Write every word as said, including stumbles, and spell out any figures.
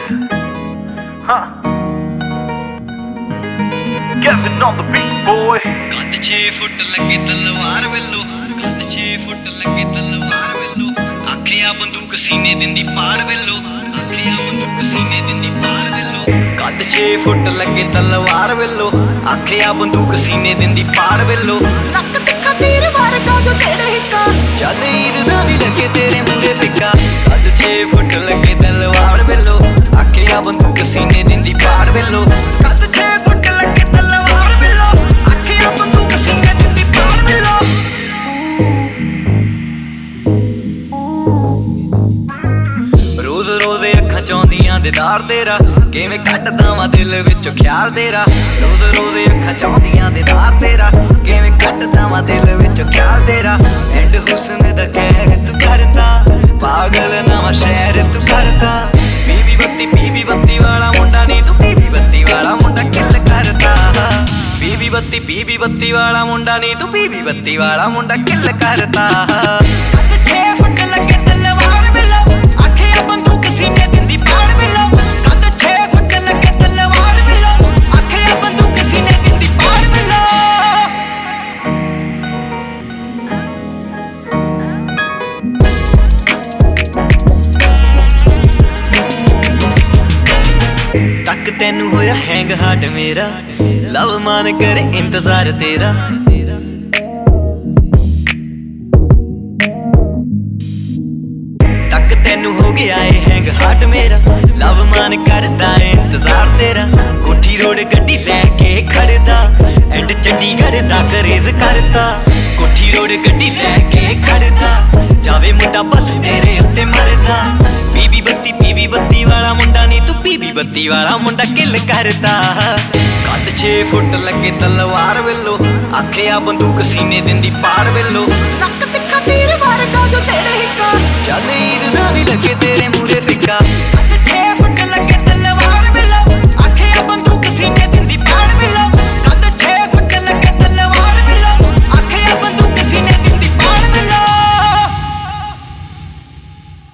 Huh. Kevin on the beat, boy. ਕੱਦ ਛੇ ਫੁੱਟ ਲੱਗੇ ਤਲਵਾਰ ਵੱਲੋਂ, ਕੱਦ ਛੇ ਫੁੱਟ ਲੱਗੇ ਤਲਵਾਰ ਵੱਲੋਂ, ਆਖਿਆ ਬੰਦੂਕ ਸੀਨੇ ਦਿੰਦੀ ਫਾੜ ਵੱਲੋਂ, ਆਖਿਆ ਬੰਦੂਕ ਸੀਨੇ ਦਿੰਦੀ ਫਾੜ ਵੱਲੋਂ। ਕੱਦ ਛੇ ਫੁੱਟ ਲੱਗੇ ਤਲਵਾਰ ਵੱਲੋਂ, ਆਖਿਆ ਬੰਦੂਕ ਸੀਨੇ ਦਿੰਦੀ ਫਾੜ ਵੱਲੋਂ। ਨੱਕ ਤਿੱਖਾ ਤੀਰ ਵਰਗਾ ਜੋ ਤੇਰੇ ਹਿੱਕਾ, ਜਦ ਈਦ ਦਾ ਵੀ ਲੱਗੇ ਤੇਰੇ ਮੂਰੇ ਫਿੱਕਾ। ਕੱਦ ਛੇ ਫੁੱਟ ਲੱਗੇ ਤਲਵਾਰ ਵੱਲੋਂ, ਆਖਿਆ ਬੰਦੂਕ ਸੀਨੇ ਦਿੰਦੀ ਫਾੜ ਵੱਲੋਂ। ਕੱਦ ਛੇ ਫੁੱਟ ਲੱਗੇ ਤਲਵਾਰ ਵੱਲੋਂ, ਆਖਿਆ ਬੰਦੂਕ ਸੀਨੇ ਦਿੰਦੀ ਫਾੜ ਵੱਲੋਂ। ਰੋਜ਼ ਰੋਜ਼ ਅੱਖਾਂ ਚਾਹੁੰਦੀਆਂ ਦੀਦਾਰ ਤੇਰਾ, ਕਿਵੇਂ ਕੱਟਦਾ ਵਾਂ ਦਿਲ ਵਿੱਚੋਂ ਖਿਆਲ ਤੇਰਾ। ਰੋਜ਼ ਰੋਜ਼ ਅੱਖਾਂ ਚਾਹੁੰਦੀਆਂ ਦੀਦਾਰ ਤੇਰਾ, ਕਿਵੇਂ ਕੱਟਦਾ ਵਾਂ ਦਿਲ ਵਿੱਚੋਂ ਖਿਆਲ ਤੇਰਾ। ਐਂਡ ਹੁਸਨ ਦਾ ਕਹਿਰ ਤੂੰ ਕਰਦਾ, ਪਾਗਲ ਨਵਾਂ ਸ਼ਹਿਰ ਤੂੰ ਕਰਦਾ। ਬੀਬੀ ਬੱਤੀ ਬੀਬੀ ਬੱਤੀ ਵਾਲਾ ਮੁੰਡਾ ਨੀ ਤੂੰ, ਬੀਬੀ ਬੱਤੀ ਵਾਲਾ ਮੁੰਡਾ ਕਿੱਲ ਕਰਦਾ। ਬੀਬੀ ਬੱਤੀ ਬੀਬੀ ਬੱਤੀ ਵਾਲਾ ਮੁੰਡਾ ਨੀ ਤੂੰ, ਬੀਬੀ ਬੱਤੀ ਵਾਲਾ ਮੁੰਡਾ ਕਿੱਲ ਕਰਦਾ। ਕੱਦ ਛੇ ਫੁੱਟ ਲੱਗੇ ਤਲਵਾਰ ਵੱਲੋਂ, ਆਖਿਆ ਬੰਦੂਕ ਸੀਨੇ ਦਿੰਦੀ ਫਾੜ ਵੱਲੋਂ। ਕੱਦ ਛੇ ਫੁੱਟ ਲੱਗੇ ਤਲਵਾਰ ਵੱਲੋਂ, ਆਖਿਆ ਬੰਦੂਕ ਸੀਨੇ ਦਿੰਦੀ ਫਾੜ ਵੱਲੋਂ। ਤੱਕ ਤੈਨੂੰ ਹੋਇਆ ਹੈਂਗ ਹਾਰਟ ਮੇਰਾ, ਲਵ ਮਾਨ ਕਰੇ ਇੰਤਜ਼ਾਰ ਤੇਰਾ। ਤੱਕ ਤੈਨੂੰ ਹੋ ਗਿਆ ਏ ਹੈਂਗ ਹਾਰਟ ਮੇਰਾ, ਲਵ ਮਾਨ ਕਰਦਾ ਏ ਇੰਤਜ਼ਾਰ ਤੇਰਾ। ਕੋਠੀ ਰੋਡ ਗੱਡੀ ਲੈ ਕੇ ਖੜਦਾ, ਐਂਡ ਚੰਡੀਗੜ੍ਹ ਦਾ ਕਰੇਜ਼ ਕਰਦਾ। ਕੋਠੀ ਰੋਡ ਗੱਡੀ ਲੈ ਕੇ ਖੜਦਾ, ਜਾਵੇ ਮੁੰਡਾ ਬਸ ਤੇਰੇ ਉੱਤੇ ਮਰਦਾ। ਬੀਬੀ ਬੱਤੀ ਬੀਬੀ ਬੱਤੀ ਵਾਲਾ ਮੁੰਡਾ ਨੀ ਤੂੰ, ਬੀਬੀ ਬੱਤੀ ਵਾਲਾ ਮੁੰਡਾ ਕਿੱਲ ਕਰਦਾ। ਕੱਦ ਛੇ ਫੁੱਟ ਲੱਗੇ ਤਲਵਾਰ ਵੱਲੋਂ, ਆਖਿਆ ਬੰਦੂਕ ਸੀਨੇ ਦਿੰਦੀ ਫਾੜ ਵੱਲੋਂ। ਨੱਕ